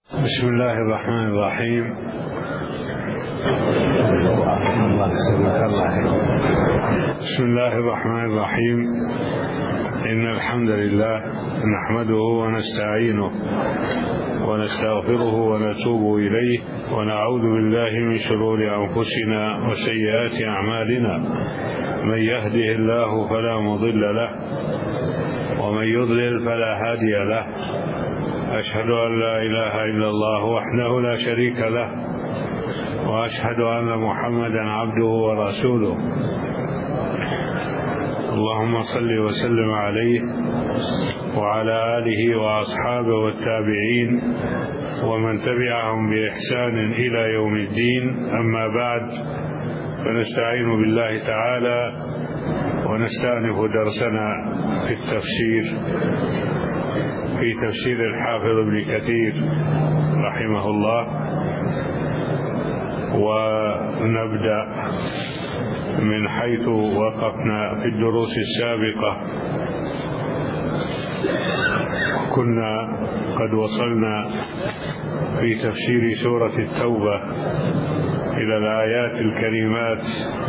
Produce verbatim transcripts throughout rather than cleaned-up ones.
بسم الله الرحمن الرحيم. بسم الله الرحمن الرحيم. إن الحمد لله نحمده ونستعينه ونستغفره ونتوب إليه ونعوذ بالله من شرور أنفسنا وسيئات أعمالنا. من يهده الله فلا مضل له ومن يضلل فلا هادي له. أشهد أن لا إله إلا الله وحده لا شريك له وأشهد أن محمدا عبده ورسوله. اللهم صل وسلم عليه وعلى آله وأصحابه والتابعين ومن تبعهم بإحسان إلى يوم الدين. أما بعد، فنستعين بالله تعالى ونستأنف درسنا في التفسير في تفسير الحافظ ابن كثير رحمه الله، ونبدأ من حيث وقفنا في الدروس السابقة. كنا قد وصلنا في تفسير سورة التوبة إلى الآيات الكريمات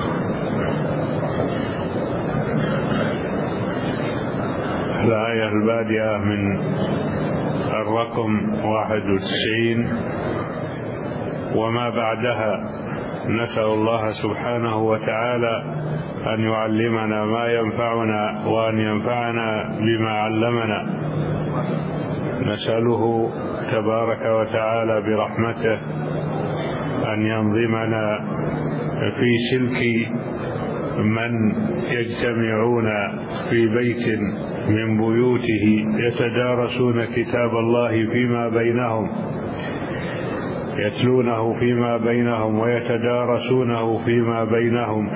الآية البادئة من الرقم واحد وتسعين وما بعدها. نسأل الله سبحانه وتعالى أن يعلمنا ما ينفعنا وأن ينفعنا بما علمنا. نسأله تبارك وتعالى برحمته أن ينظمنا في سلك من يجتمعون في بيت من بيوته يتدارسون كتاب الله فيما بينهم، يتلونه فيما بينهم ويتدارسونه فيما بينهم،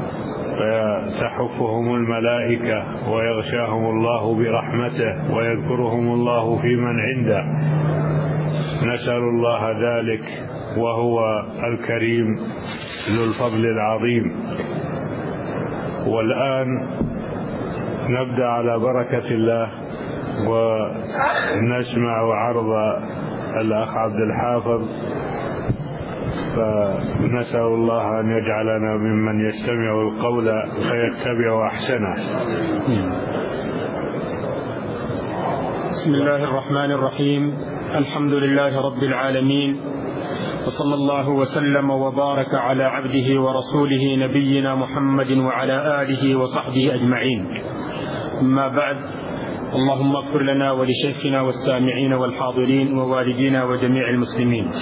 فتحفهم الملائكة ويغشاهم الله برحمته ويذكرهم الله في من عنده. نسأل الله ذلك وهو الكريم ذو الفضل العظيم. والآن نبدأ على بركة الله ونسمع عرض الأخ عبد الحافظ، فنسأل الله أن يجعلنا ممن يستمع القول فيتبع أحسنه. بسم الله الرحمن الرحيم. الحمد لله رب العالمين، وصلى الله وسلم وبارك على عبده ورسوله نبينا محمد وعلى آله وصحبه أجمعين. أما بعد، اللهم اغفر لنا ولشيخنا والسامعين والحاضرين ووالدينا وجميع المسلمين.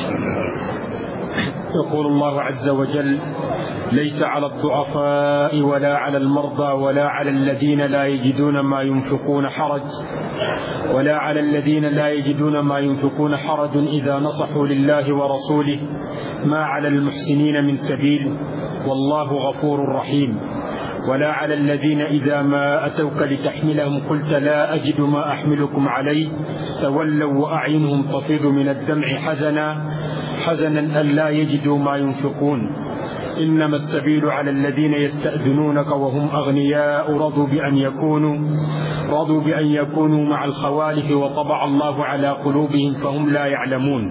يقول الله عز وجل: ليس على الضعفاء ولا على المرضى ولا على الذين لا يجدون ما ينفقون حرج ولا على الذين لا يجدون ما ينفقون حرج إذا نصحوا لله ورسوله ما على المحسنين من سبيل والله غفور رحيم. ولا على الذين إذا ما أتوك لتحملهم قلت لا أجد ما أحملكم عليه تولوا وأعينهم تفيض من الدمع حزنا حزنا ألا يجدوا ما ينفقون. إنما السبيل على الذين يستأذنونك وهم أغنياء رضوا بأن يكونوا رضوا بأن يكونوا مع الخوالف وطبع الله على قلوبهم فهم لا يعلمون.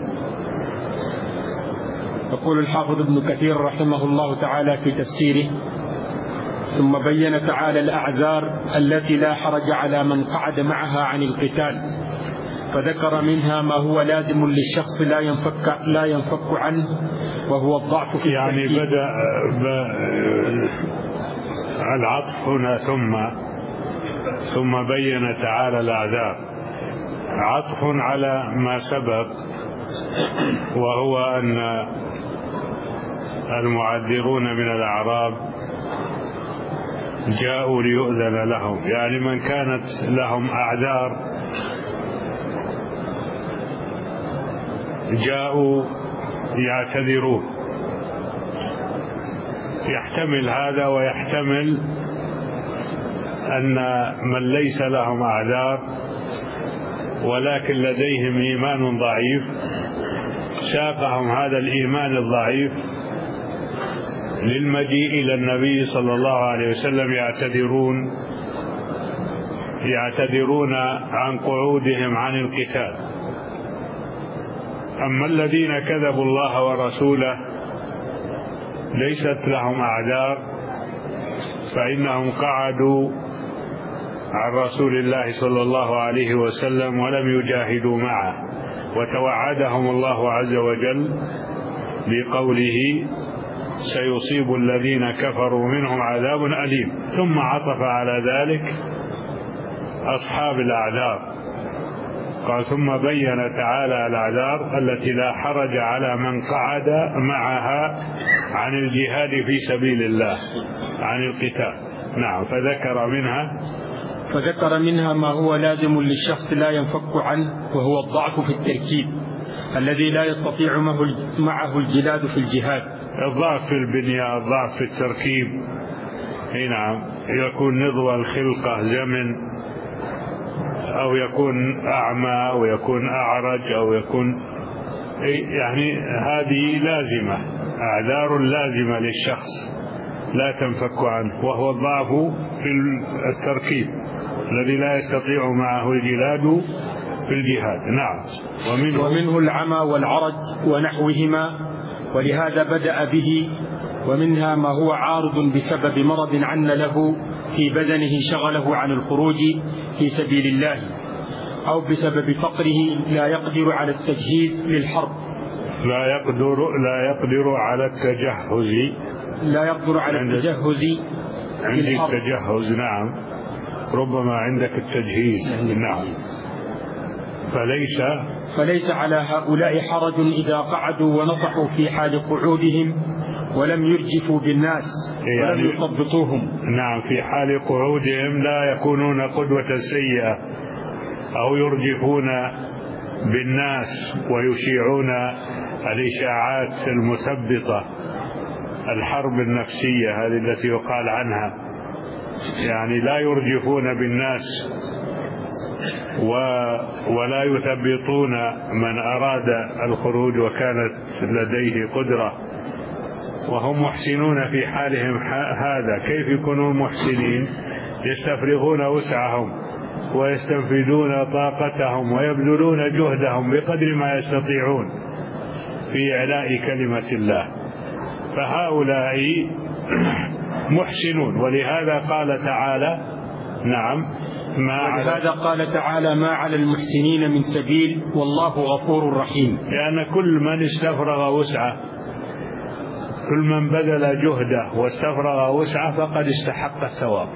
يقول الحافظ ابن كثير رحمه الله تعالى في تفسيره: ثم بين تعالى الأعذار التي لا حرج على من قعد معها عن القتال، فذكر منها ما هو لازم للشخص لا ينفك لا ينفك عنه وهو الضعف في يعني بدأ العطف هنا ثم ثم بين تعالى الأعذار، عطف على ما سبق، وهو أن المعذرون من الأعراب جاءوا ليؤذن لهم، يعني من كانت لهم أعذار جاءوا يعتذرون. يحتمل هذا ويحتمل أن من ليس لهم أعذار ولكن لديهم إيمان ضعيف ساقهم هذا الإيمان الضعيف للمجيء إلى النبي صلى الله عليه وسلم يعتذرون يعتذرون عن قعودهم عن القتال. أما الذين كذبوا الله ورسوله ليست لهم أعذار، فإنهم قعدوا عن رسول الله صلى الله عليه وسلم ولم يجاهدوا معه، وتوعدهم الله عز وجل بقوله سيصيب الذين كفروا منهم عذاب أليم، ثم عطف على ذلك أصحاب الأعذار، قال ثم بين تعالى الأعذار التي لا حرج على من قعد معها عن الجهاد في سبيل الله عن القتال. نعم. فذكر منها فذكر منها ما هو لازم للشخص لا ينفك عنه، وهو الضعف في التركيب الذي لا يستطيع معه الجلاد في الجهاد. الضعف في البنية، الضعف في التركيب. نعم. يكون نضوى الخلقة زمن، أو يكون أعمى، أو يكون أعرج، أو يكون يعني هذه لازمة، أعذار لازمة للشخص لا تنفك عنه، وهو الضعف في التركيب الذي لا يستطيع معه الجلاد في الجهاد. نعم. ومنه, ومنه العمى والعرج ونحوهما، ولهذا بدأ به. ومنها ما هو عارض بسبب مرض عن له في بدنه شغله عن الخروج في سبيل الله، أو بسبب فقره لا يقدر على التجهيز للحرب. لا يقدر لا يقدر على التجهز لا يقدر على التجهز عندك التجهز. نعم. ربما عندك التجهيز. نعم. فليس فليس على هؤلاء حرج إذا قعدوا ونصحوا في حال قعودهم ولم يرجفوا بالناس ولم يعني يصبطوهم. نعم. في حال قعودهم لا يكونون قدوة سيئة أو يرجفون بالناس ويشيعون الإشاعات المثبطة، الحرب النفسية هذه التي يقال عنها، يعني لا يرجفون بالناس ولا يثبطون من أراد الخروج وكانت لديه قدرة، وهم محسنون في حالهم هذا. كيف يكونون محسنين؟ يستفرغون وسعهم ويستنفذون طاقتهم ويبذلون جهدهم بقدر ما يستطيعون في إعلاء كلمة الله، فهؤلاء محسنون. ولهذا قال تعالى نعم ما ولهذا قال تعالى ما على المحسنين من سبيل والله غفور رحيم، لأن كل من استفرغ وسعه، كل من بذل جهده واستفرغ وسعه فقد استحق الثواب.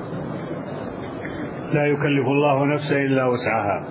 لا يكلف الله نفسا إلا وسعها.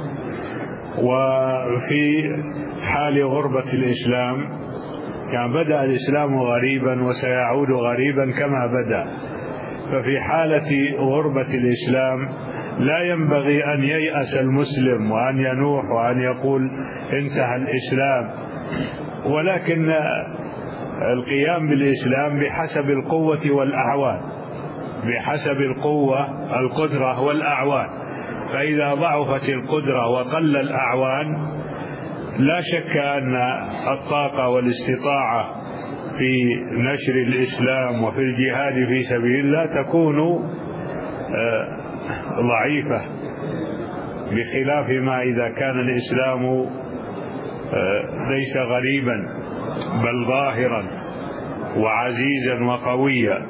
وفي حال غربة الإسلام، يعني بدأ الإسلام غريبا وسيعود غريبا كما بدأ، ففي حالة غربة الإسلام لا ينبغي أن ييأس المسلم وأن ينوح وأن يقول انتهى الإسلام، ولكن القيام بالإسلام بحسب القوة والأعوان، بحسب القوة القدرة والأعوان. فإذا ضعفت القدرة وقل الأعوان لا شك أن الطاقة والاستطاعة في نشر الإسلام وفي الجهاد في سبيل الله تكون ضعيفة، بخلاف ما إذا كان الإسلام ليس غريبا بل ظاهرا وعزيزا وقويا.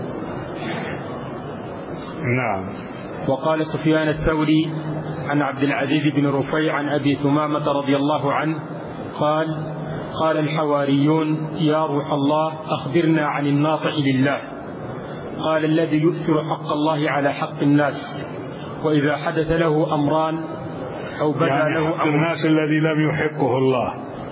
نعم. وقال سفيان الثوري عن عبد العزيز بن رفيع عن أبي ثمامة رضي الله عنه قال قال الحواريون يا روح الله أخبرنا عن الناصح لله. قال الذي يؤثر حق الله على حق الناس، وإذا حدث له أمران أو بدا يعني له أمر الناس الذي لم يحقه الله.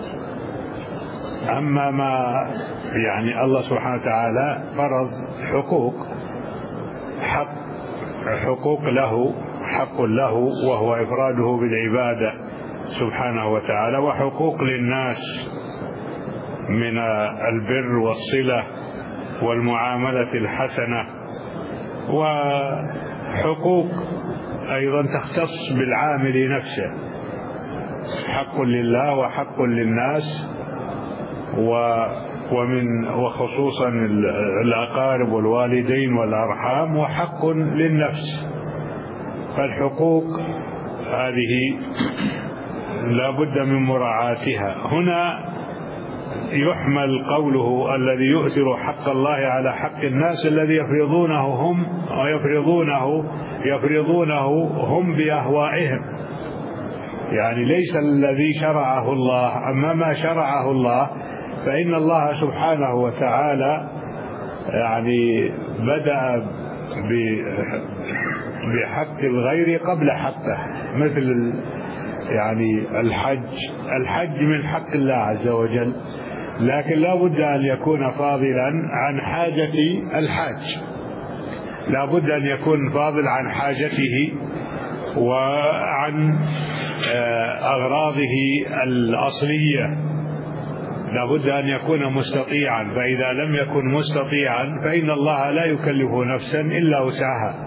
أما ما يعني الله سبحانه وتعالى فرض حقوق، حق حقوق له، حق له وهو إفراده بالعبادة سبحانه وتعالى، وحقوق للناس من البر والصلة والمعاملة الحسنة، وحقوق أيضا تختص بالعامل نفسه، حق لله وحق للناس، ومن وخصوصا الأقارب والوالدين والأرحام، وحق للنفس. فالحقوق هذه لا بد من مراعاتها. هنا يحمل قوله الذي يؤثر حق الله على حق الناس الذي يفرضونه هم ويفرضونه يفرضونه هم بأهوائهم، يعني ليس الذي شرعه الله. أما ما شرعه الله فإن الله سبحانه وتعالى يعني بدأ بحق الغير قبل حقه، مثل يعني الحج الحج من حق الله عز وجل، لكن لا بد أن يكون فاضلا عن حاجة الحاج، لا بد أن يكون فاضل عن حاجته وعن أغراضه الأصلية، لا بد أن يكون مستطيعا، فإذا لم يكن مستطيعا فإن الله لا يكلف نفسا إلا وسعها.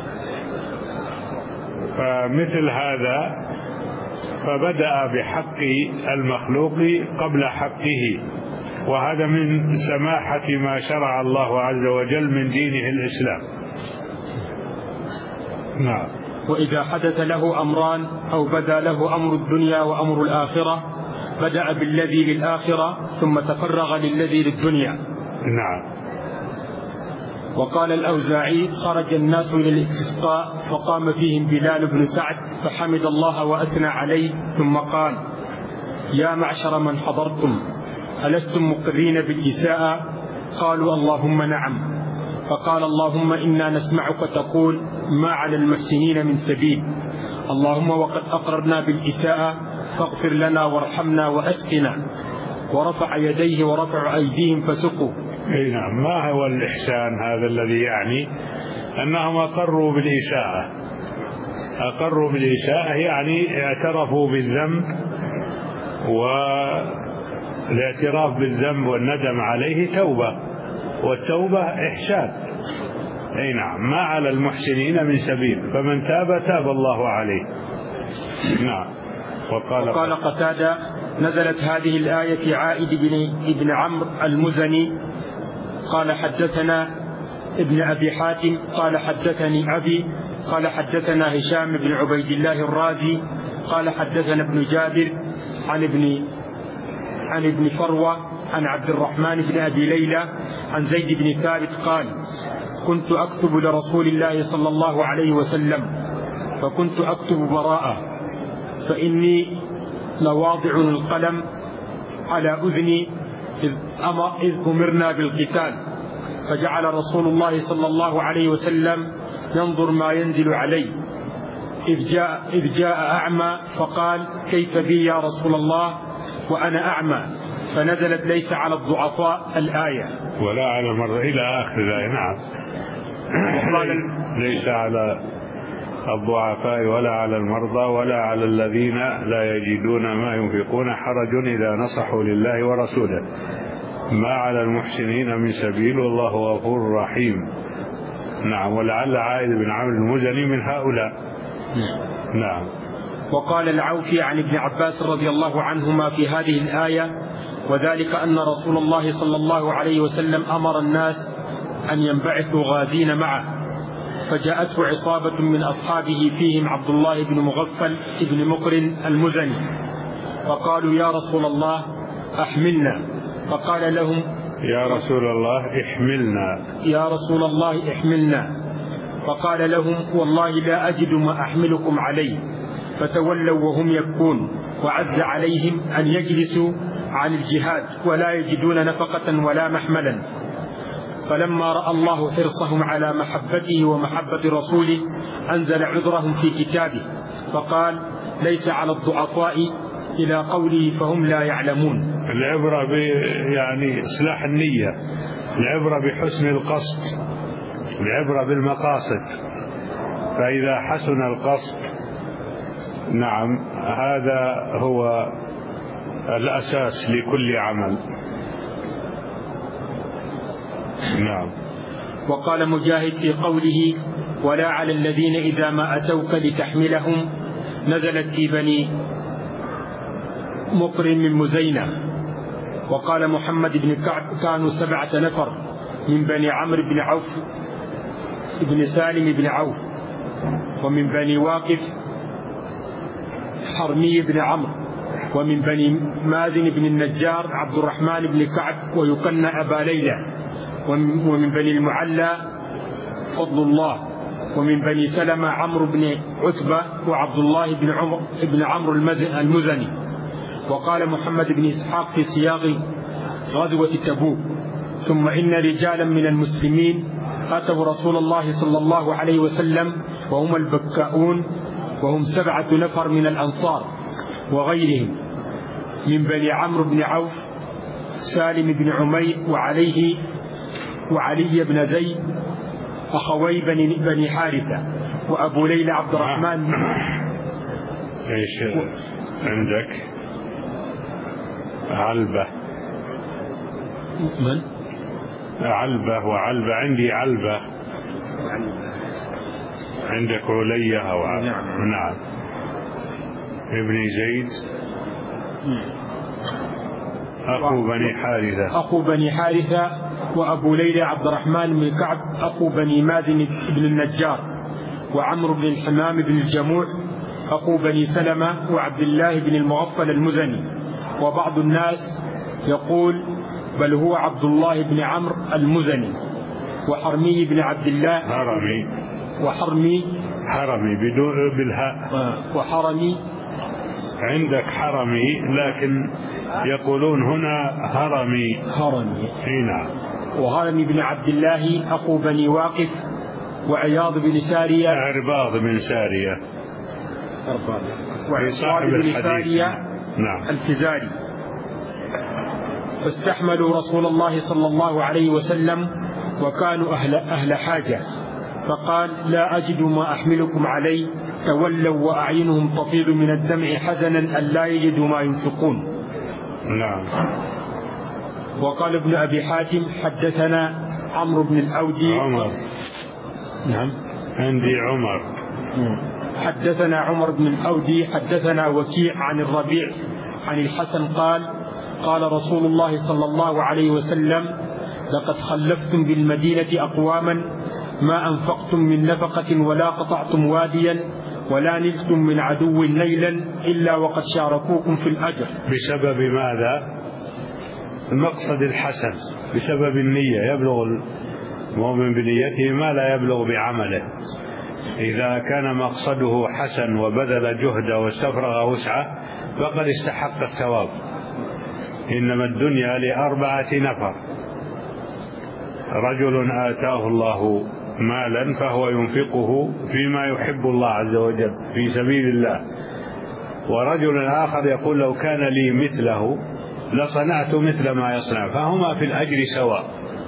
فمثل هذا فبدأ بحق المخلوق قبل حقه، وهذا من سماحة ما شرع الله عز وجل من دينه الإسلام. نعم. وإذا حدث له أمران أو بدا له أمر الدنيا وأمر الآخرة بدأ بالذي للآخرة ثم تفرغ للذي للدنيا. نعم. وقال الأوزاعي: خرج الناس إلى الاستسقاء فقام فيهم بلال بن سعد فحمد الله وأثنى عليه ثم قال: يا معشر من حضرتم ألستم مقرين بالإساءة؟ قالوا: اللهم نعم. فقال: اللهم إنا نسمعك تقول: ما على المحسنين من سبيل، اللهم وقد أقررنا بالإساءة فاغفر لنا وارحمنا وأسقنا. ورفع يديه ورفع أيديهم فسقوا. أي نعم. ما هو الإحسان هذا الذي يعني أنهم أقروا بالإساءة؟ أقروا بالإساءة يعني اعترفوا بالذنب، والاعتراف بالذنب والندم عليه توبة، والتوبة إحسان. أي نعم. ما على المحسنين من سبيل، فمن تاب تاب الله عليه. نعم. وقال, وقال قتادة: نزلت هذه الآية في عائد بن ابن عمرو المزني قال: حدثنا ابن أبي حاتم قال: حدثني أبي قال: حدثنا هشام بن عبيد الله الرازي قال: حدثنا ابن جابر عن ابن عن ابن فروة عن عبد الرحمن بن أبي ليلى عن زيد بن ثابت قال: كنت أكتب لرسول الله صلى الله عليه وسلم فكنت أكتب براءة، فإني لواضع القلم على أذني إذ أمرنا بالقتال، فجعل رسول الله صلى الله عليه وسلم ينظر ما ينزل علي، إذ جاء, إذ جاء أعمى فقال: كيف بي يا رسول الله وأنا أعمى؟ فنزلت: ليس على الضعفاء الآية ولا على المرضى إلى آخر الآية. نعم. وقال: ليس على الضعفاء ولا على المرضى ولا على الذين لا يجدون ما ينفقون حرج إذا نصحوا لله ورسوله، ما على المحسنين من سبيل، والله غفور رحيم. نعم. ولعل عائد بن عمرو المزني من هؤلاء. نعم. وقال العوفي عن ابن عباس رضي الله عنهما في هذه الآية: وذلك أن رسول الله صلى الله عليه وسلم أمر الناس أن ينبعثوا غازين معه، فجاءته عصابة من أصحابه فيهم عبد الله بن مغفل بن مقرن المزني، فقالوا: يا رسول الله أحملنا. فقال لهم: يا رسول الله احملنا يا رسول الله احملنا. فقال لهم: والله لا أجد ما أحملكم عليه. فتولوا وهم يبكون، وعز عليهم أن يجلسوا عن الجهاد ولا يجدون نفقة ولا محملا. فلما رأى الله حرصهم على محبته ومحبة رسوله أنزل عذرهم في كتابه فقال: ليس على الضعفاء إلى قوله فهم لا يعلمون. العبرة ب يعني إصلاح النية، العبرة بحسن القصد، العبرة بالمقاصد، فإذا حسن القصد نعم هذا هو الأساس لكل عمل. نعم. وقال مجاهد في قوله: ولا على الذين إذا ما أتوك لتحملهم، نزلت في بني مقرن من مزينة. وقال محمد بن كعب: كانوا سبعة نفر من بني عمرو بن عوف بن سالم بن عوف، ومن بني واقف حرمي بن عمرو. ومن بني مازن بن النجار عبد الرحمن بن كعب ويكنى أبا ليلى. ومن بني المعلى فضل الله. ومن بني سلمة عمرو بن عتبة وعبد الله بن عمرو بن عمرو المزني. وقال محمد بن إسحاق في سياق غزوة تبوك: ثم إن رجالا من المسلمين أتوا رسول الله صلى الله عليه وسلم وهم البكاؤون، وهم سبعة نفر من الأنصار وغيرهم من بني عمرو بن عوف، سالم بن عمير وعليه وعلي بن زيد أخوي بني, بني حارثة، وأبو ليلى عبد الرحمن. إيش عندك؟ علبة. من؟ علبة وعلبة. عندي علبة. عندك علية أو علبة؟ نعم. نعم. ابن زيد أخو بني حارثة. أخو بني حارثة. وأبو ليلى عبد الرحمن بن كعب أخو بني مازن بن النجار. وعمرو بن الحمام بن الجموع أخو بني سلمة وعبد الله بن المغفل المزني. وبعض الناس يقول بل هو عبد الله بن عمرو المزني. وحرمي بن عبد الله. حرمي. وحرمي. حرمي بدون بالهاء. وحرمي. عندك حرمي لكن يقولون هنا هرمي. هرمي. هنا. وهرمي بن عبد الله أخو بني واقف. وعياض بن سارية. عرباض بن سارية. وعصاب بن سارية. نعم. الفزاري. فاستحملوا رسول الله صلى الله عليه وسلم وكانوا أهل, أهل حاجة، فقال لا أجد ما أحملكم عليه. تولوا وأعينهم تفيض من الدمع حزنا ألا يجدوا ما ينفقون. نعم. وقال ابن أبي حاتم حدثنا عمرو بن الأودي. عمر. نعم. عندي عمر. حدثنا عمر بن الأودي حدثنا وكيع عن الربيع عن الحسن قال قال رسول الله صلى الله عليه وسلم لقد خلفتم بالمدينة أقواما ما أنفقتم من نفقة ولا قطعتم واديا ولا نلتم من عدو نيلا إلا وقد شاركوكم في الأجر. بسبب ماذا؟ المقصد الحسن، بسبب النية. يبلغ المؤمن بنيته ما لا يبلغ بعمله. إذا كان مقصده حسن وبذل جهده واستفرغ وسعه فقد استحق الثواب. إنما الدنيا لأربعة نفر: رجل آتاه الله مالا فهو ينفقه فيما يحب الله عز وجل في سبيل الله، ورجل آخر يقول لو كان لي مثله لصنعت مثل ما يصنع، فهما في الأجر سواء.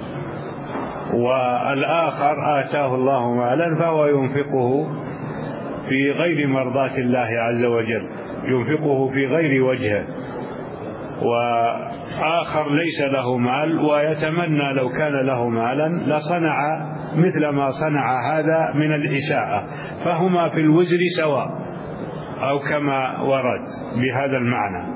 والآخر آتاه الله مالا فهو ينفقه في غير مرضاة الله عز وجل، ينفقه في غير وجهه. وآخر ليس له مال ويتمنى لو كان له مالا لصنع مثل ما صنع هذا من الإساءة، فهما في الوزر سواء، أو كما ورد بهذا المعنى.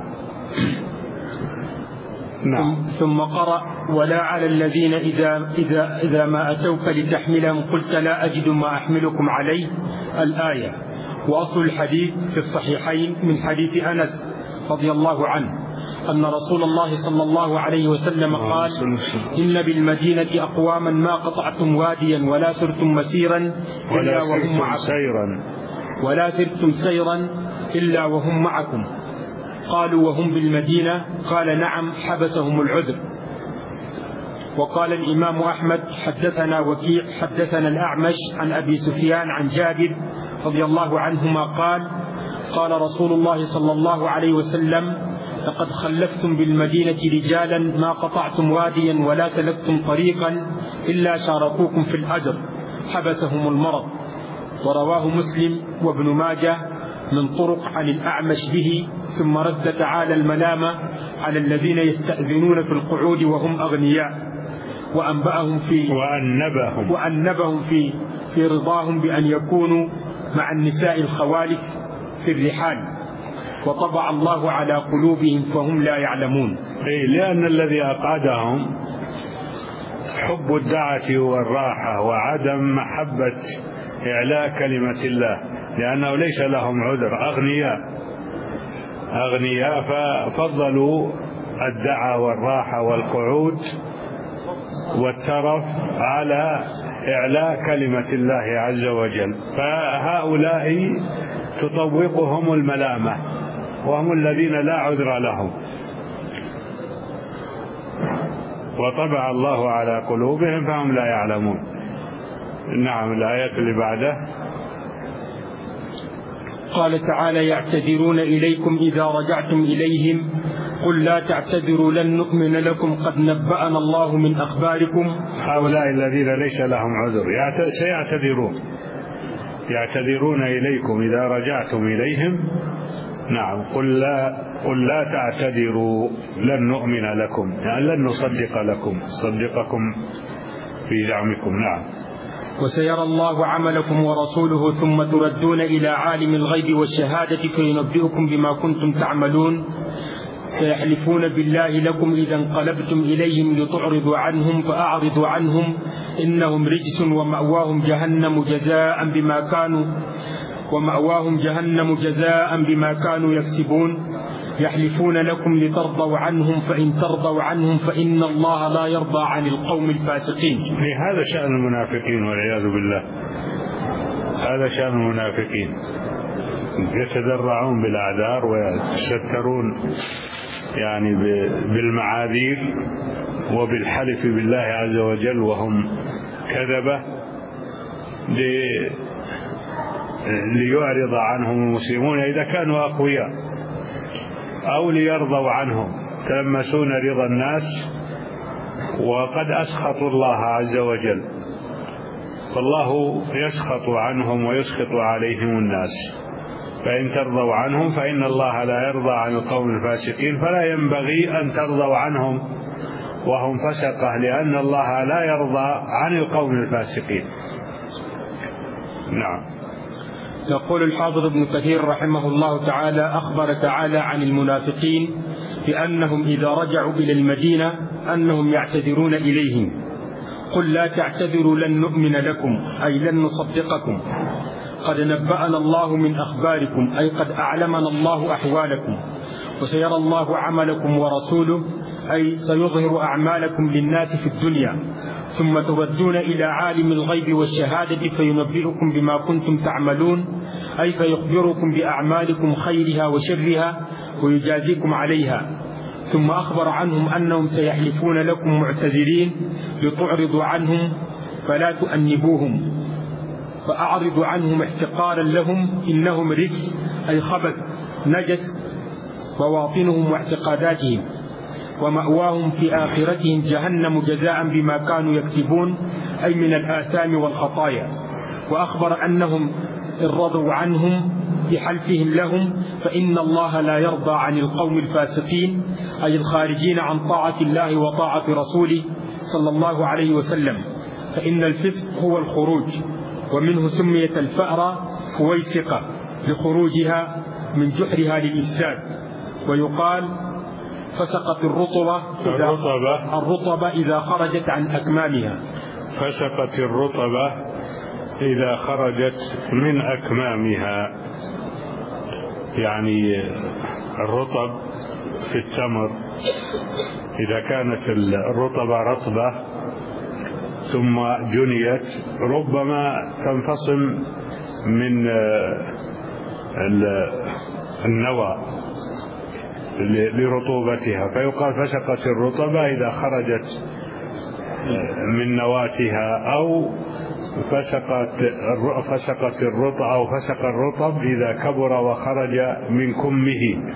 نعم. ثم قرأ ولا على الذين إذا, إذا, إذا ما أتوك لتحملهم قلت لا أجد ما أحملكم عليه الآية. وأصل الحديث في الصحيحين من حديث أنس رضي الله عنه أن رسول الله صلى الله عليه وسلم قال إن بالمدينة أقواما ما قطعتم واديا ولا سرتم مسيرا إلا وهم معكم ولا سرتم سيرا إلا وهم معكم. قالوا وهم بالمدينة؟ قال نعم حبسهم العذر. وقال الإمام أحمد حدثنا وكيع حدثنا الأعمش عن أبي سفيان عن جابر رضي الله عنهما قال قال رسول الله صلى الله عليه وسلم لقد خلفتم بالمدينة رجالا ما قطعتم واديا ولا سلكتم طريقا إلا شاركوكم في الأجر حبسهم المرض. ورواه مسلم وابن ماجه من طرق عن الأعمش به، ثم رد تعالى الملامة على الذين يستأذنون في القعود وهم أغنياء، وأنبأهم في وأنبهم, وأنبهم في في رضاهم بأن يكونوا مع النساء الخوالف في الرحال، وطبع الله على قلوبهم فهم لا يعلمون. إيه، لأن الذي أقعدهم حب الدعة والراحة وعدم محبة إعلاء كلمة الله، لأنه ليس لهم عذر، أغنياء أغنياء ففضلوا الدعة والراحة والقعود والترف على إعلاء كلمة الله عز وجل، فهؤلاء تطوقهم الملامة وهم الذين لا عذر لهم، وطبع الله على قلوبهم فهم لا يعلمون. نعم. الآية اللي بعده قال تعالى: يعتذرون إليكم إذا رجعتم إليهم قل لا تعتذروا لن نؤمن لكم قد نبأنا الله من أخباركم. هؤلاء الذين ليس لهم عذر سيعتذرون، يعتذرون إليكم إذا رجعتم إليهم. نعم. قل لا, قل لا تعتذروا لن نؤمن لكم، يعني لن نصدق لكم، صدقكم في زعمكم. نعم. وسيرى الله عملكم ورسوله ثم تردون إلى عالم الغيب والشهادة فينبئكم بما كنتم تعملون. سيحلفون بالله لكم إذا انقلبتم إليهم لتعرضوا عنهم فأعرضوا عنهم إنهم رجس ومأواهم جهنم جزاء بما كانوا ومأواهم جهنم جزاء بما كانوا يكسبون. يحلفون لكم لترضوا عنهم فإن ترضوا عنهم فإن الله لا يرضى عن القوم الفاسقين. هذا شأن المنافقين والعياذ بالله، هذا شأن المنافقين، يتذرعون بالأعذار ويتسترون يعني بالمعاذير وبالحلف بالله عز وجل وهم كذبة ليعرض عنهم المسلمون إذا كانوا أقوياء، أو ليرضوا عنهم، تلمسون رضا الناس وقد أسخطوا الله عز وجل، فالله يسخط عنهم ويسخط عليهم الناس. فإن ترضوا عنهم فإن الله لا يرضى عن القوم الفاسقين، فلا ينبغي أن ترضوا عنهم وهم فسقة، لأن الله لا يرضى عن القوم الفاسقين. نعم. يقول الحافظ ابن كثير رحمه الله تعالى: أخبر تعالى عن المنافقين بأنهم إذا رجعوا إلى المدينة أنهم يعتذرون إليهم. قل لا تعتذروا لن نؤمن لكم أي لن نصدقكم قد نبأنا الله من أخباركم أي قد أعلمنا الله أحوالكم. وسيرى الله عملكم ورسوله أي سيظهر أعمالكم للناس في الدنيا ثم تردون إلى عالم الغيب والشهادة فينبئكم بما كنتم تعملون أي فيخبركم بأعمالكم خيرها وشرها ويجازيكم عليها. ثم أخبر عنهم أنهم سيحلفون لكم معتذرين لتعرضوا عنهم فلا تؤنبوهم، فأعرضوا عنهم احتقارا لهم إنهم رجس أي خبث نجس بواطنهم واعتقاداتهم، ومأواهم في آخرتهم جهنم جزاء بما كانوا يكسبون أي من الآثام والخطايا. وأخبر أنهم إن رضوا عنهم بحلفهم لهم فإن الله لا يرضى عن القوم الفاسقين أي الخارجين عن طاعة الله وطاعة رسوله صلى الله عليه وسلم، فإن الفسق هو الخروج، ومنه سميت الفأرة فويسقة لخروجها من جحرها للإفساد. ويقال فسقت الرطبة إذا, الرطبة. الرطبة إذا خرجت عن أكمامها. فسقت الرطبة إذا خرجت من أكمامها، يعني الرطب في التمر إذا كانت الرطبة رطبة ثم جنيت ربما تنفصم من النوى لرطوبتها، فيقال فسقت الرطبة إذا خرجت من نواتها، أو فسقت فسقت الرطب أو فسق الرطب إذا كبر وخرج من كمه.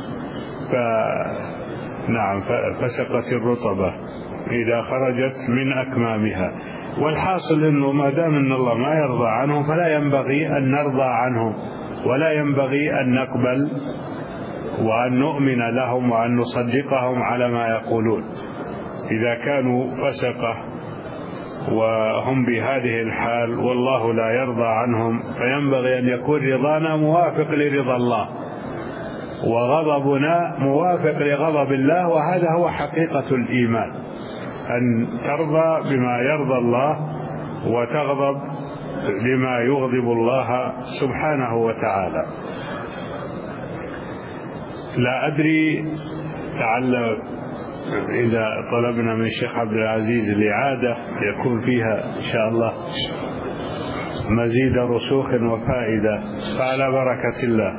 فنعم فسقت الرطبة إذا خرجت من أكمامها. والحاصل أنه ما دام أن الله ما يرضى عنهم فلا ينبغي أن نرضى عنهم، ولا ينبغي أن نقبل وأن نؤمن لهم وأن نصدقهم على ما يقولون إذا كانوا فسقة وهم بهذه الحال والله لا يرضى عنهم. فينبغي أن يكون رضانا موافق لرضا الله وغضبنا موافق لغضب الله، وهذا هو حقيقة الإيمان، أن ترضى بما يرضى الله وتغضب لما يغضب الله سبحانه وتعالى. لا أدري، لعل إذا طلبنا من الشيخ عبد العزيز الإعادة يكون فيها إن شاء الله مزيد رسوخ وفائدة، فعلى بركة الله.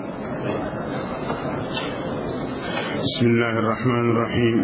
بسم الله الرحمن الرحيم.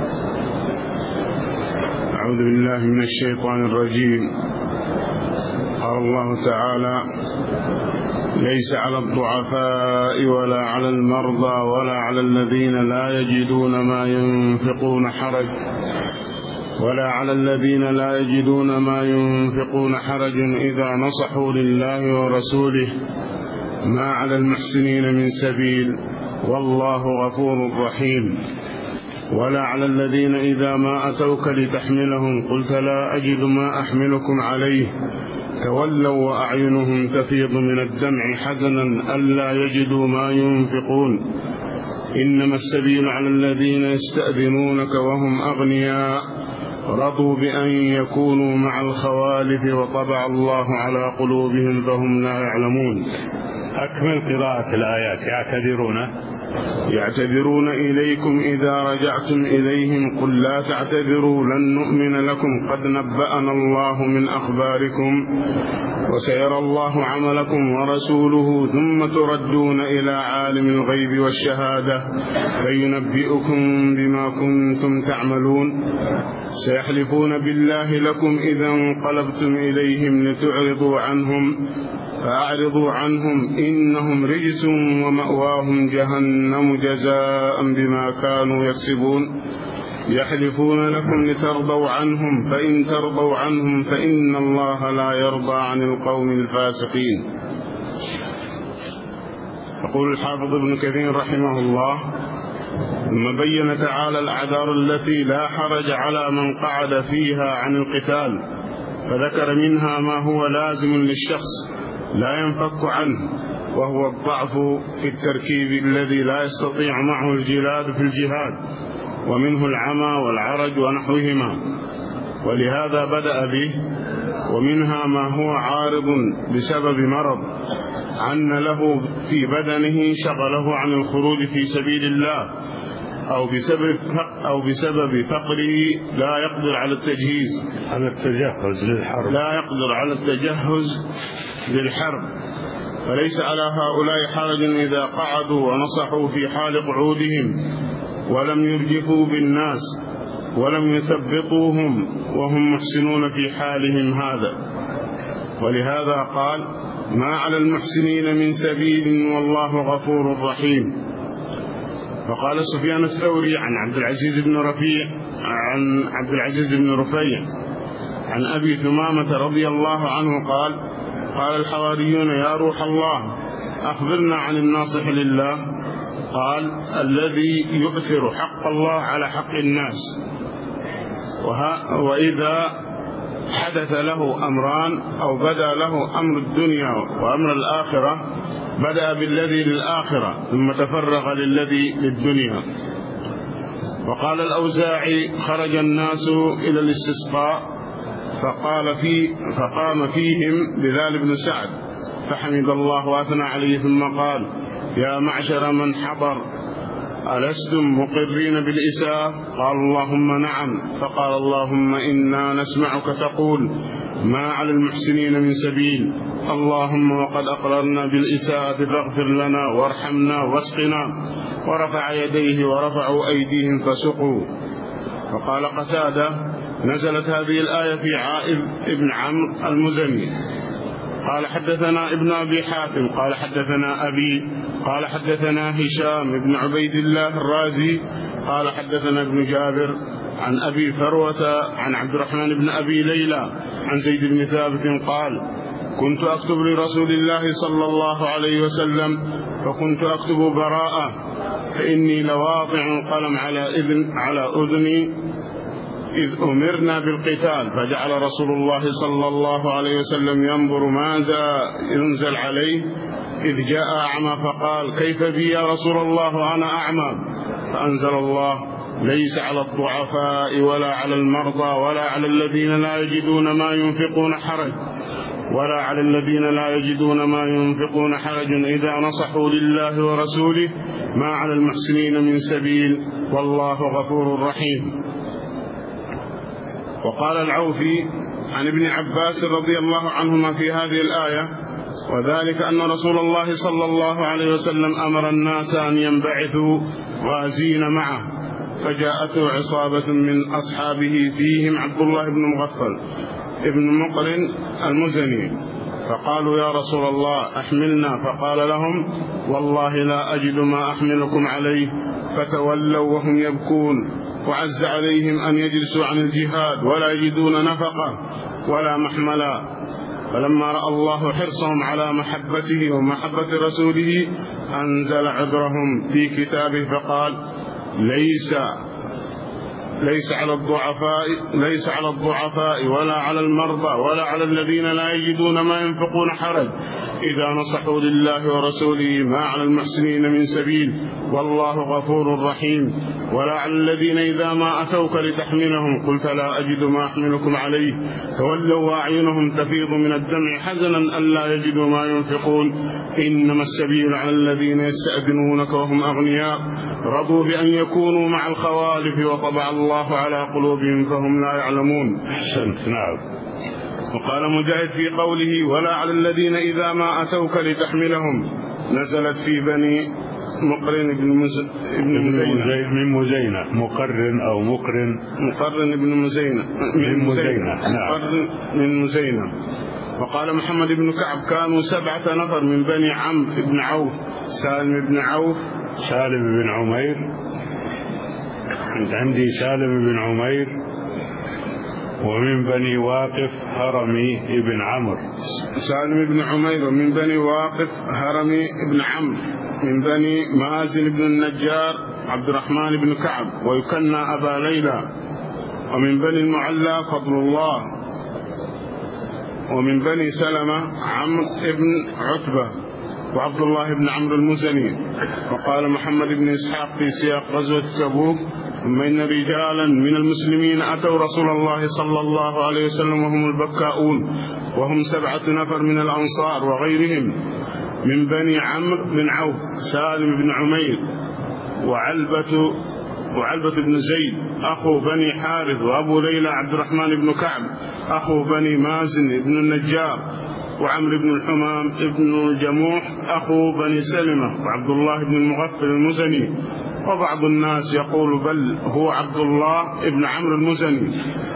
أعوذ بالله من الشيطان الرجيم. قال الله تعالى: ليس على الضعفاء ولا على المرضى ولا على الذين لا يجدون ما ينفقون حرج ولا على الذين لا يجدون ما ينفقون حرج إذا نصحوا لله ورسوله ما على المحسنين من سبيل والله غفور رحيم. ولا على الذين إذا ما أتوك لتحملهم قلت لا أجد ما أحملكم عليه تولوا وأعينهم تفيض من الدمع حزنا ألا يجدوا ما ينفقون. إنما السبيل على الذين يستأذنونك وهم أغنياء رضوا بأن يكونوا مع الخوالف وطبع الله على قلوبهم فهم لا يعلمون. أكمل قراءة الآيات. يعتذرون يعتذرون إليكم إذا رجعتم إليهم قل لا تعتذروا لن نؤمن لكم قد نبأنا الله من أخباركم وسيرى الله عملكم ورسوله ثم تردون إلى عالم الغيب والشهادة فينبئكم بما كنتم تعملون. سيحلفون بالله لكم إذا انقلبتم إليهم لتعرضوا عنهم فأعرضوا عنهم إنهم رجس ومأواهم جهنم جزاء بما كانوا يكسبون. يحلفون لكم لترضوا عنهم فإن ترضوا عنهم فإن الله لا يرضى عن القوم الفاسقين. يقول الحافظ ابن كثير رحمه الله: ثم بين تعالى الأعذار التي لا حرج على من قعد فيها عن القتال، فذكر منها ما هو لازم للشخص لا ينفك عنه، وهو الضعف في التركيب الذي لا يستطيع معه الجلاد في الجهاد، ومنه العمى والعرج ونحوهما، ولهذا بدأ به. ومنها ما هو عارض بسبب مرض عن له في بدنه شغله عن الخروج في سبيل الله، أو بسبب أو بسبب فقره لا يقدر على التجهيز على التجهز للحرب لا يقدر على التجهز للحرب. فليس على هؤلاء حرج إذا قعدوا ونصحوا في حال قعودهم ولم يرجفوا بالناس ولم يثبطوهم وهم محسنون في حالهم هذا. ولهذا قال: ما على المحسنين من سبيل والله غفور رحيم. فقال سفيان الثوري عن عبد العزيز بن رفيع عن عبد العزيز بن رفيع عن أبي ثمامة رضي الله عنه قال: قال الحواريون يا روح الله أخبرنا عن الناصح لله. قال: الذي يؤثر حق الله على حق الناس. وإذا حدث له أمران أو بدأ له أمر الدنيا وأمر الآخرة بدأ بالذي للآخرة ثم تفرغ للذي للدنيا. وقال الأوزاعي: خرج الناس إلى الاستسقاء فقال في فقام فيهم بلال بن سعد فحمد الله وأثنى عليه ثم قال: يا معشر من حضر ألستم مقرين بالإساءة؟ قال: اللهم نعم. فقال: اللهم إنا نسمعك تقول ما على المحسنين من سبيل، اللهم وقد أقررنا بالإساءة فاغفر لنا وارحمنا واسقنا. ورفع يديه ورفعوا أيديهم فسقوا. فقال قتادة: نزلت هذه الآية في عائذ ابن عمرو المزني. قال: حدثنا ابن أبي حاتم قال حدثنا أبي قال حدثنا هشام بن عبيد الله الرازي قال حدثنا ابن جابر عن أبي فروة عن عبد الرحمن بن أبي ليلى عن زيد بن ثابت قال: كنت أكتب لرسول الله صلى الله عليه وسلم فكنت أكتب براءة فإني لواضع القلم على إذن على أذني إذ أمرنا بالقتال، فجعل رسول الله صلى الله عليه وسلم ينظر ماذا ينزل عليه، إذ جاء أعمى فقال: كيف بي يا رسول الله وأنا أعمى؟ فأنزل الله: ليس على الضعفاء ولا على المرضى ولا على الذين لا يجدون ما ينفقون حرج ولا على الذين لا يجدون ما ينفقون حرج إذا نصحوا لله ورسوله ما على المحسنين من سبيل والله غفور رحيم. وقال العوفي عن ابن عباس رضي الله عنهما في هذه الآية: وذلك أن رسول الله صلى الله عليه وسلم أمر الناس أن ينبعثوا غازين معه، فجاءته عصابة من أصحابه فيهم عبد الله بن مغفل ابن مقرن المزني، فقالوا: يا رسول الله أحملنا. فقال لهم: والله لا أجد ما أحملكم عليه. فتولوا وهم يبكون، وعز عليهم أن يجلسوا عن الجهاد ولا يجدون نفقة ولا محملا. فلما رأى الله حرصهم على محبته ومحبة رسوله أنزل عذرهم في كتابه فقال: ليس ليس على الضعفاء ليس على الضعفاء ولا على المرضى ولا على الذين لا يجدون ما ينفقون حرج إذا نصحوا لله ورسوله ما على المحسنين من سبيل والله غفور رحيم. ولا على الذين إذا ما أتوك لتحملهم قلت لا أجد ما أحملكم عليه تولوا وأعينهم تفيض من الدمع حزنا ألا يجدوا ما ينفقون. إنما السبيل على الذين يستأذنونك وهم أغنياء رضوا بأن يكونوا مع الخوالف وطبع الله على قلوبهم فهم لا يعلمون. أحسنت. نعم. وقال مجاهد في قوله: ولا على الذين إذا ما أتوك لتحملهم نزلت في بني مقرن بن مزينة من مزينة مقرن أو مقرن مقرن بن مزينة من مزينة. مقرن من مزينة. وقال محمد بن كعب: كانوا سبعة نفر من بني عمرو بن عوف: سالم بن عوف سالم بن عمير عندي سالم بن عمير، ومن بني واقف هرمي بن عمرو. سالم بن عمير ومن بني واقف هرمي بن عمرو، من بني مازن بن النجار عبد الرحمن بن كعب ويكنى أبا ليلى، ومن بني المعلى فضل الله، ومن بني سلمة عمرو بن عتبة وعبد الله بن عمرو المزني. وقال محمد بن إسحاق في سياق غزوة تبوك: ثم إن رجالا من المسلمين أتوا رسول الله صلى الله عليه وسلم وهم البكاؤون، وهم سبعة نفر من الأنصار وغيرهم من بني عمرو بن عوف: سالم بن عمير وعلبة وعلبة بن زيد أخو بني حارث، وأبو ليلى عبد الرحمن بن كعب أخو بني مازن بن النجار، وعمرو بن الحمام بن الجموح أخو بني سلمة، وعبد الله بن المغفل المزني. وبعض الناس يقول بل هو عبد الله بن عمرو المزني،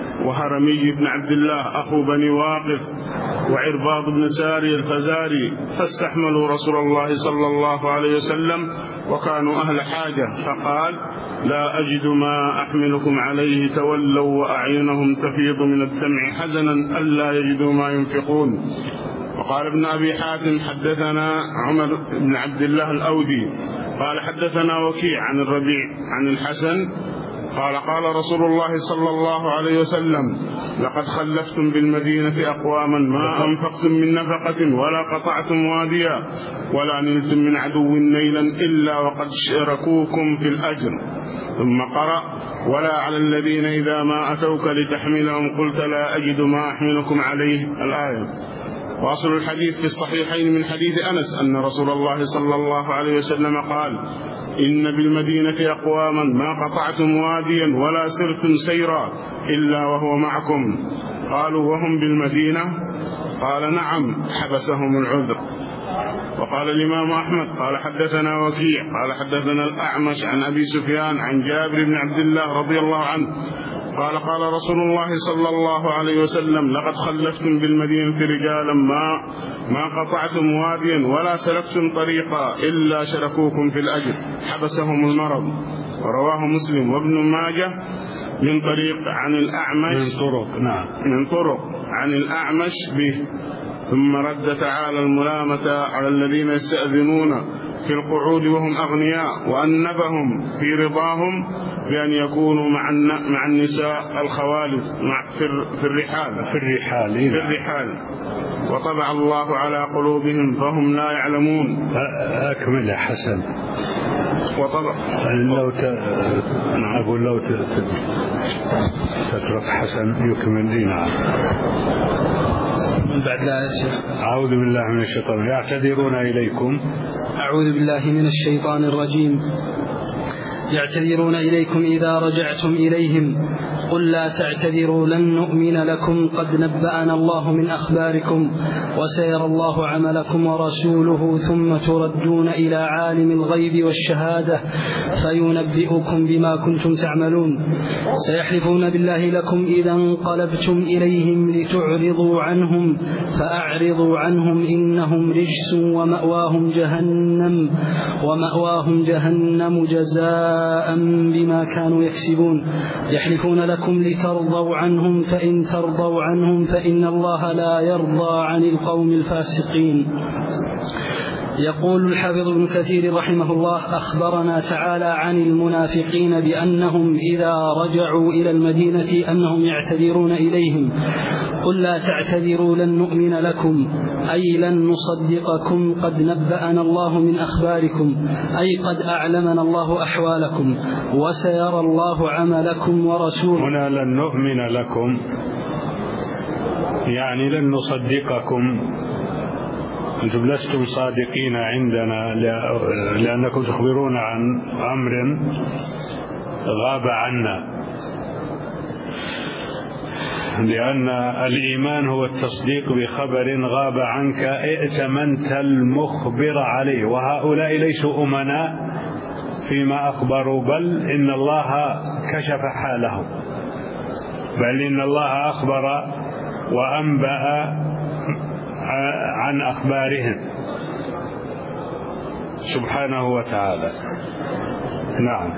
وهرمي بن عبد الله أخو بني واقف، وعرباض بن ساري الفزاري. فاستحملوا رسول الله صلى الله عليه وسلم وكانوا أهل حاجة، فقال: لا أجد ما أحملكم عليه تولوا وأعينهم تفيض من الدمع حزنا ألا يجدوا ما ينفقون. وقال ابن أبي حاتم: حدثنا عمر بن عبد الله الأودي قال حدثنا وكيع عن الربيع عن الحسن قال: قال رسول الله صلى الله عليه وسلم: لقد خلفتم بالمدينة أقواما ما أنفقتم من نفقة ولا قطعتم واديا ولا نلتم من عدو نيلا إلا وقد شركوكم في الأجر. ثم قرأ: ولا على الذين إذا ما أتوك لتحملهم قلت لا أجد ما أحملكم عليه، الآية. واصل الحديث في الصحيحين من حديث أنس أن رسول الله صلى الله عليه وسلم قال: إن بالمدينة أقواما ما قطعتم واديا ولا سرتم سيرا إلا وهو معكم. قالوا: وهم بالمدينة؟ قال: نعم، حبسهم العذر. وقال الإمام أحمد قال حدثنا وكيع قال حدثنا الأعمش عن أبي سفيان عن جابر بن عبد الله رضي الله عنه قال: قال رسول الله صلى الله عليه وسلم: لقد خلفتم بالمدينة رجالا ما ما قطعتم واديا ولا سلكتم طريقا إلا شركوكم في الأجر، حبسهم المرض. ورواه مسلم وابن ماجه من طريق عن الأعمش من طرق نعم من طرق عن الأعمش به. ثم رد تعالى الملامة على الذين يستأذنون في القعود وهم أغنياء، وأنبهم في رضاهم بأن يكونوا مع مع النساء الخوالف في الرحال في الرحال في الرحال وطبع الله على قلوبهم فهم لا يعلمون. أكمل يا حسن. وطبع لو ت... أقول لو ت... تترك حسن يكمل. نعم. من بعد لا شيخ. أعوذ بالله من الشيطان. يعتذرون إليكم. أعوذ بالله من الشيطان الرجيم. يعتذرون إليكم إذا رجعتم إليهم قل لا تعتذروا لن نؤمن لكم قد نبأنا الله من أخباركم وسيرى الله عملكم ورسوله ثم تردون إلى عالم الغيب والشهادة فينبئكم بما كنتم تعملون. سيحلفون بالله لكم إذا انقلبتم إليهم لتعرضوا عنهم فأعرضوا عنهم إنهم رجس ومأواهم جهنم ومأواهم جهنم جزاء بما كانوا يكسبون. يحلفون لكم لترضوا عنهم فإن ترضوا عنهم فإن الله لا يرضى عن القوم الفاسقين. يقول الحافظ ابن كثير رحمه الله أخبرنا تعالى عن المنافقين بأنهم إذا رجعوا إلى المدينة أنهم يعتذرون إليهم قل لا تعتذروا لن نؤمن لكم أي لن نصدقكم قد نبأنا الله من أخباركم أي قد أعلمنا الله أحوالكم وسيرى الله عملكم ورسوله. هنا لن نؤمن لكم يعني لن نصدقكم، أنتم لستم صادقين عندنا لأنكم تخبرون عن أمر غاب عنا، لأن الإيمان هو التصديق بخبر غاب عنك ائتمنت المخبر عليه، وهؤلاء ليسوا أمناء فيما أخبروا بل إن الله كشف حالهم، بل إن الله أخبر وأنبأ عن أخبارهم سبحانه وتعالى. نعم.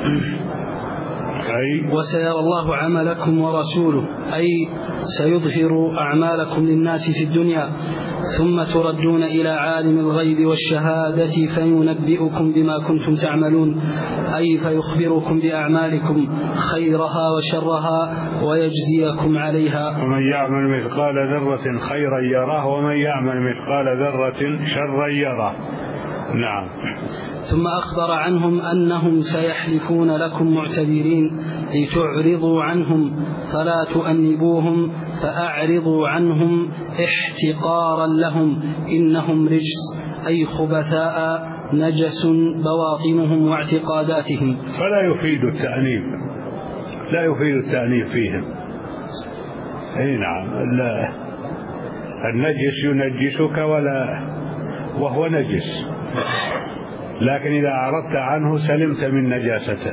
أي وسيرى الله عملكم ورسوله أي سيظهر أعمالكم للناس في الدنيا ثم تردون إلى عالم الغيب والشهادة فينبئكم بما كنتم تعملون أي فيخبركم بأعمالكم خيرها وشرها ويجزيكم عليها. ومن يعمل مثقال ذرة خيرا يراه ومن يعمل مثقال ذرة شرا يراه. نعم. ثم أخبر عنهم أنهم سيحلفون لكم معتذرين لتعرضوا عنهم فلا تؤنبوهم فأعرضوا عنهم احتقارا لهم إنهم رجس أي خبثاء نجس بواطنهم واعتقاداتهم. فلا يفيد التأنيب، لا يفيد التأنيب فيهم. أي نعم. لا. النجس ينجسك ولا وهو نجس، لكن إذا أعرضت عنه سلمت من نجاسته.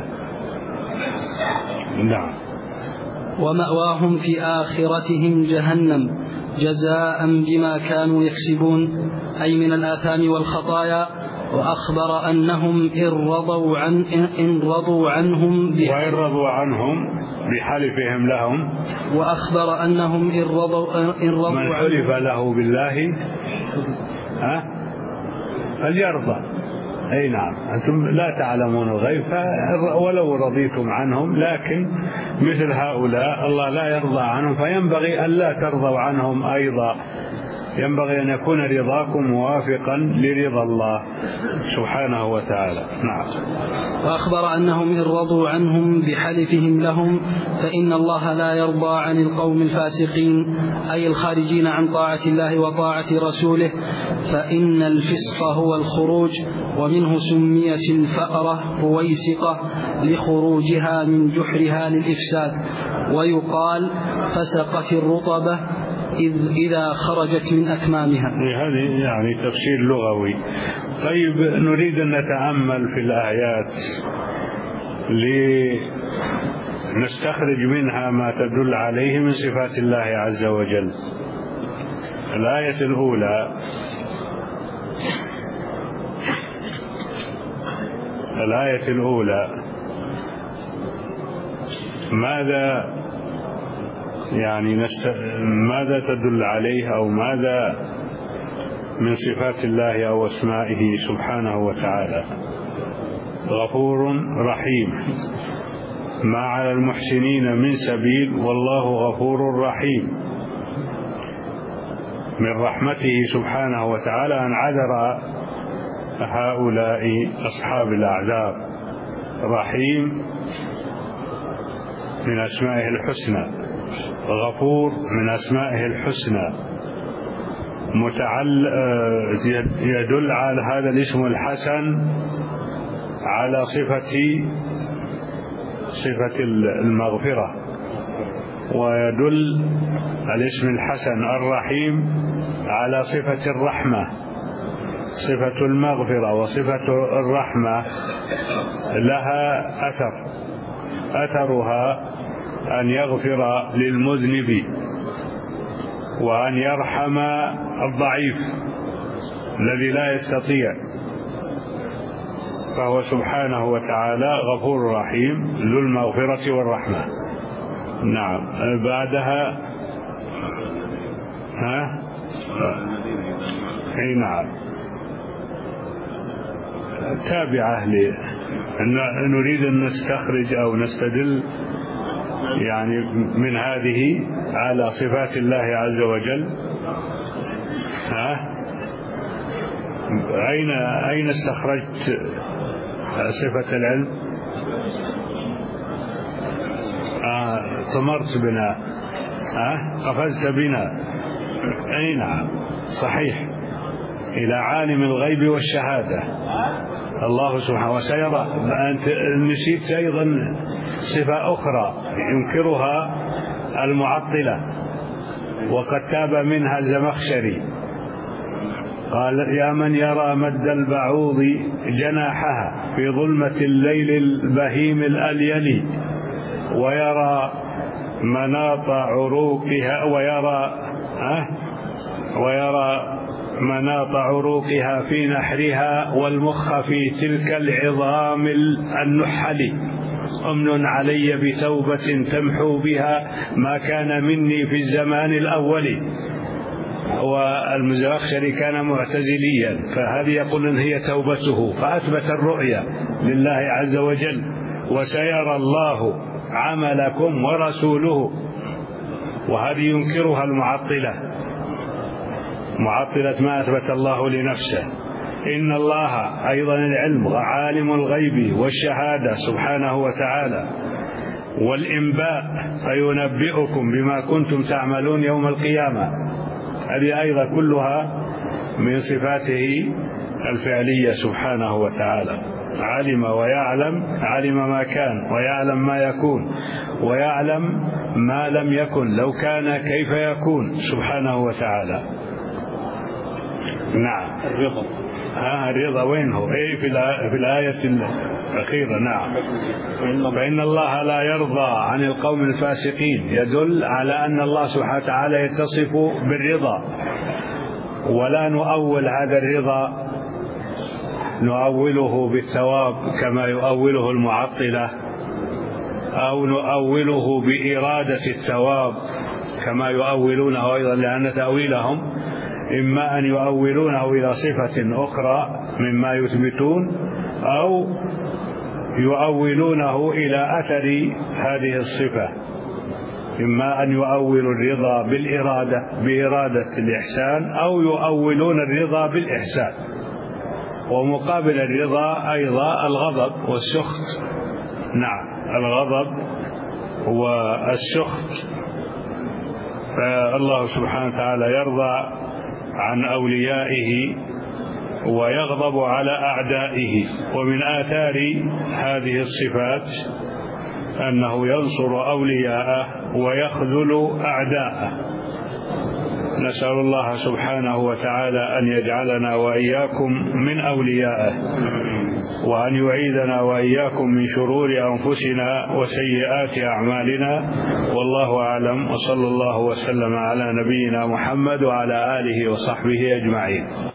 نعم. ومأواهم في آخرتهم جهنم جزاء بما كانوا يكسبون أي من الآثام والخطايا. وأخبر أنهم إن رضوا, عن إن رضوا عنهم وإن رضوا عنهم بحلفهم لهم. وأخبر أنهم إن رضوا, إن رضوا من حلف له بالله ها فليرضى. أي نعم. أنتم لا تعلمون الغيب ولو رضيتم عنهم، لكن مثل هؤلاء الله لا يرضى عنهم، فينبغي أن لا ترضوا عنهم أيضا، ينبغي أن يكون رضاكم موافقا لرضا الله سبحانه وتعالى. نعم. وأخبر أنهم إن رضوا عنهم بحلفهم لهم فإن الله لا يرضى عن القوم الفاسقين أي الخارجين عن طاعة الله وطاعة رسوله، فإن الفسق هو الخروج، ومنه سميت الفأرة رويسقة لخروجها من جحرها للإفساد، ويقال فسقت الرطبة إذ إذا خرجت من أكمامها. هذه يعني تفسير لغوي. طيب نريد أن نتأمل في الآيات لنستخرج منها ما تدل عليه من صفات الله عز وجل. الآية الأولى الآية الأولى ماذا يعني نست... ماذا تدل عليه أو ماذا من صفات الله أو أسمائه سبحانه وتعالى؟ غفور رحيم، ما على المحسنين من سبيل والله غفور رحيم. من رحمته سبحانه وتعالى أن عذر هؤلاء أصحاب الأعذار. رحيم من أسمائه الحسنى، غفور من أسمائه الحسنى، متعل يدل على هذا الاسم الحسن على صفة صفة المغفرة، ويدل الاسم الحسن الرحيم على صفة الرحمة. صفة المغفرة وصفة الرحمة لها أثر، أثرها أن يغفر للمذنب وأن يرحم الضعيف الذي لا يستطيع، فهو سبحانه وتعالى غفور رحيم ذو المغفرة والرحمة. نعم. بعدها ها اي نعم تابعة لي نريد أن نستخرج أو نستدل يعني من هذه على صفات الله عز وجل. ها أين أين استخرجت صفة العلم؟ آه طمرت بنا، آه قفزت بنا. أي نعم صحيح، إلى عالم الغيب والشهادة الله سبحانه وسيرى. أنت نسيت أيضا صفة أخرى ينكرها المعطلة وقد تاب منها الزمخشري، قال: يا من يرى مد البعوض جناحها في ظلمة الليل البهيم الأليل، ويرى مناط عروقها ويرى أه ويرى مناط عروقها في نحرها، والمخ في تلك العظام النحل. أمن علي بتوبة تمحو بها ما كان مني في الزمان الأول. والزمخشري كان معتزليا، فهذه يقول إن هي توبته، فأثبت الرؤيا لله عز وجل: وسيرى الله عملكم ورسوله. وهذه ينكرها المعطلة، معطلة ما أثبت الله لنفسه. إن الله أيضا العلم عالم الغيب والشهادة سبحانه وتعالى، والإنباء فينبئكم بما كنتم تعملون يوم القيامة. هذه أيضا كلها من صفاته الفعلية سبحانه وتعالى. علم ويعلم، علم ما كان ويعلم ما يكون ويعلم ما لم يكن لو كان كيف يكون سبحانه وتعالى. نعم. الرضا. ها الرضا وينه؟ اي في في الآية الأخيرة. نعم. فإن الله لا يرضى عن القوم الفاسقين، يدل على أن الله سبحانه وتعالى يتصف بالرضا، ولا نؤول هذا الرضا نؤوله بالثواب كما يؤوله المعطلة، أو نؤوله بإرادة الثواب كما يؤولونه أيضا، لأن تأويلهم إما أن يؤولونه إلى صفة أخرى مما يثبتون، أو يؤولونه إلى أثر هذه الصفة. إما أن يؤولوا الرضا بالإرادة بإرادة الإحسان، أو يؤولون الرضا بالإحسان. ومقابل الرضا أيضا الغضب والسخط. نعم، الغضب والسخط. فالله سبحانه وتعالى يرضى عن أوليائه ويغضب على أعدائه. ومن آثار هذه الصفات أنه ينصر أولياءه ويخذل أعداءه. نسأل الله سبحانه وتعالى أن يجعلنا وإياكم من أوليائه، وأن يعيذنا وإياكم من شرور أنفسنا وسيئات أعمالنا. والله أعلم، وصلى الله وسلم على نبينا محمد وعلى آله وصحبه أجمعين.